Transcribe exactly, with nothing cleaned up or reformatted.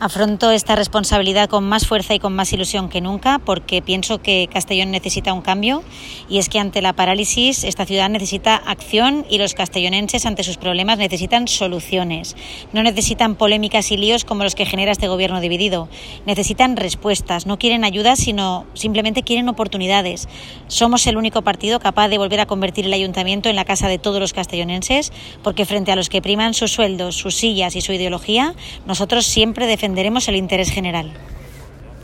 Afronto esta responsabilidad con más fuerza y con más ilusión que nunca, porque pienso que Castellón necesita un cambio, y es que ante la parálisis esta ciudad necesita acción y los castellonenses ante sus problemas necesitan soluciones. No necesitan polémicas y líos como los que genera este gobierno dividido. Necesitan respuestas, no quieren ayudas, sino simplemente quieren oportunidades. Somos el único partido capaz de volver a convertir el ayuntamiento en la casa de todos los castellonenses, porque frente a los que priman sus sueldos, sus sillas y su ideología, nosotros siempre defendemos el interés general.